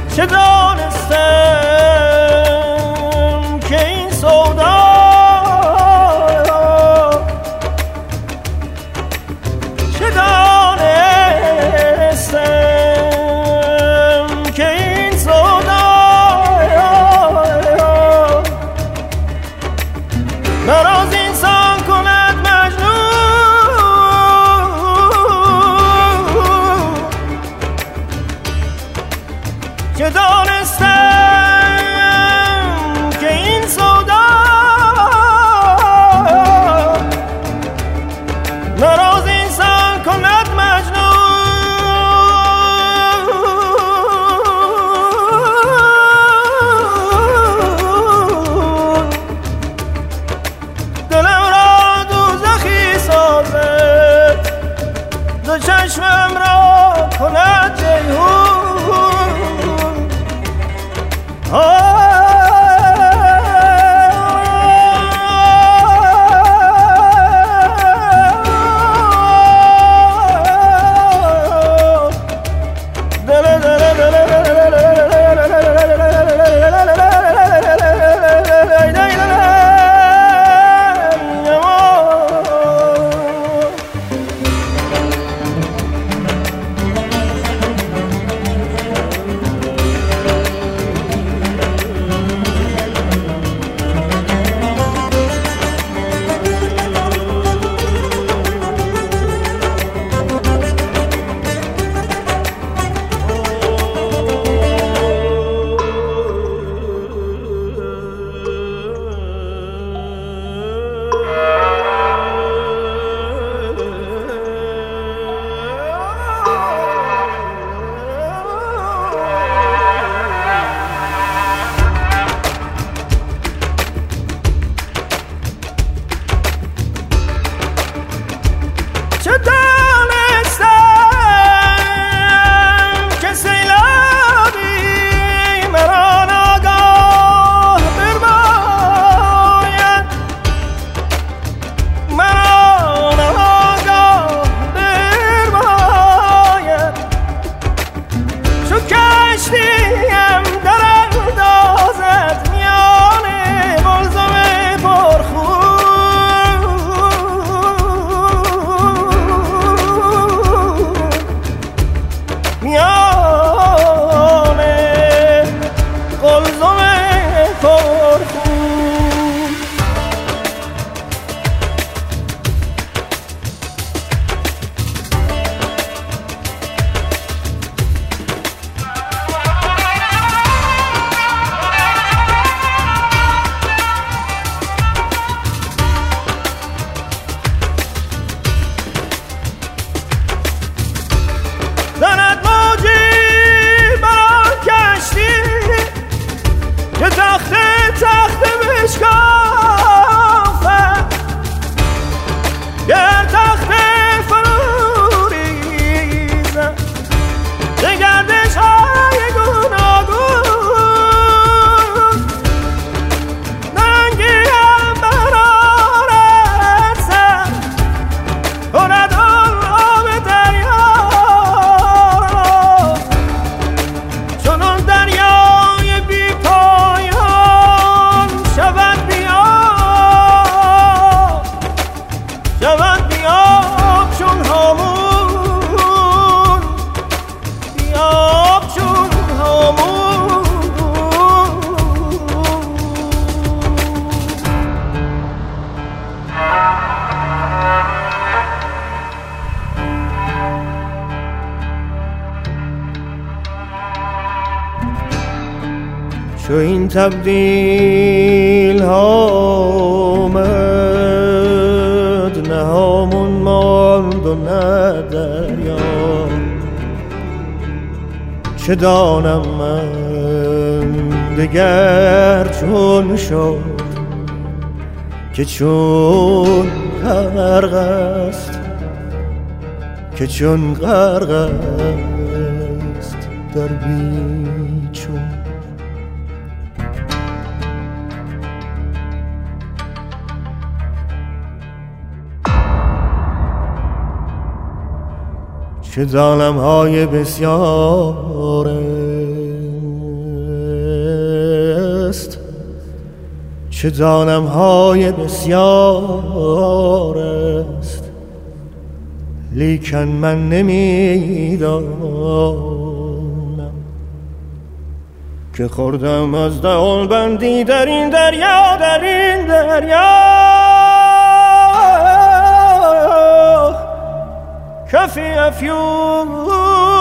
چه دانستم که این سودا چه دانستم که این سودا مرا از انسان کند مجنون چه دانستم که این سودا مرا از انسان کند مجنون دلم را دوزخی سازد ز چشمم را کند جیحون چه دانستم که سیلابی مرا ناگاه برباید مرا ناگاه برباید چو کشتیم در اندازد میان قلزم پرخون زند موجی بران کشتی که تخته بشکافد گر تخته فرو ریزد ز گردش های گوناگون ننگی هم برآرد سر کند آب دریا شود بیاب چون هامون بیاب چون هامون چو این تبدیل آمد نه هامون ماند و نه دریا چه دانم من دگر چون شد که چون غرق است که چون غرق است در بیچون چه ظالم‌های بسیاره چه دانم های بسیار است لیکن من نمیدانم که خوردم از دهان بندی در این دریا، در این دریا کفی افیون